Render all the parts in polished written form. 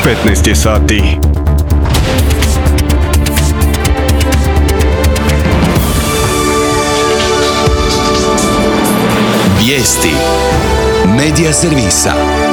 15 je sati. Vijesti Medija servisa.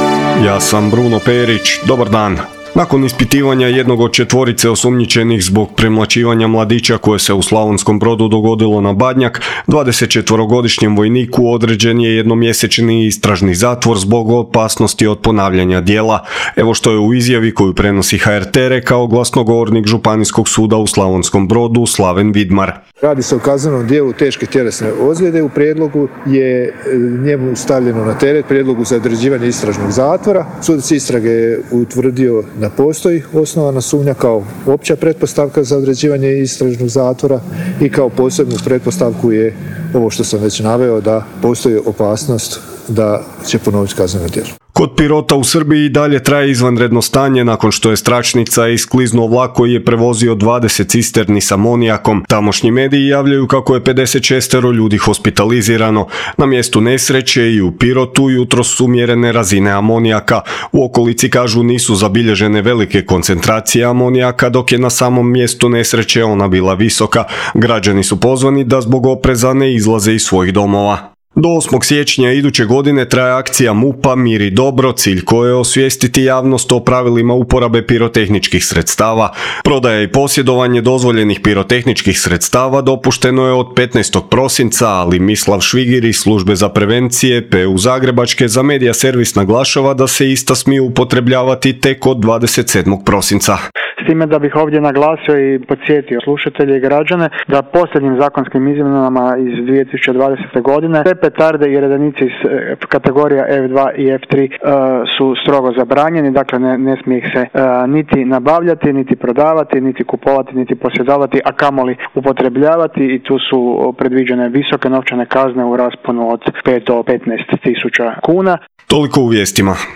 Ja sam Bruno Perić, dobar dan. Nakon ispitivanja jednog od 4 osumnjičenih zbog premlaćivanja mladića koje se u Slavonskom Brodu dogodilo na Badnjak, 24-godišnjem vojniku određen je jednomjesečni istražni zatvor zbog opasnosti od ponavljanja djela. Evo što je u izjavi koju prenosi HRT rekao glasnogovornik Županijskog suda u Slavonskom Brodu Slaven Vidmar. Radi se o kaznenom djelu teške tjelesne ozljede. U prijedlogu je njemu stavljeno na teret prijedlogu za određivanje istražnog zatvora. Sudac istrage je utvrdio da postoji osnovana sumnja kao opća pretpostavka za određivanje istražnog zatvora i kao posebnu pretpostavku je ovo što sam već naveo, da postoji opasnost da će ponoviti kazneno djelo. Kod Pirota u Srbiji dalje traje izvanredno stanje nakon što je s tračnica iskliznuo vlak koji je prevozio 20 cisterni s amonijakom. Tamošnji mediji javljaju kako je 56 ljudi hospitalizirano. Na mjestu nesreće i u Pirotu jutros su mjerene razine amonijaka. U okolici kažu nisu zabilježene velike koncentracije amonijaka, dok je na samom mjestu nesreće ona bila visoka. Građani su pozvani da zbog opreza ne izlaze iz svojih domova. Do 8. siječnja iduće godine traje akcija MUP-a Mir i dobro, cilj koje je osvijestiti javnost o pravilima uporabe pirotehničkih sredstava. Prodaja i posjedovanje dozvoljenih pirotehničkih sredstava dopušteno je od 15. prosinca, ali Mislav Švigir iz Službe za prevencije PU Zagrebačke za Medija servis naglašava da se ista smiju upotrebljavati tek od 27. prosinca. S time da bih ovdje naglasio i podsjetio slušatelje i građane da posljednjim zakonskim izmjenama iz 2020. godine sve petarde i redanice iz kategorija F2 i F3 su strogo zabranjeni, dakle ne smije ih se niti nabavljati, niti prodavati, niti kupovati, niti posjedovati, a kamoli upotrebljavati, i tu su predviđene visoke novčane kazne u rasponu od 5 do 15 tisuća kuna. Toliko u vijestima.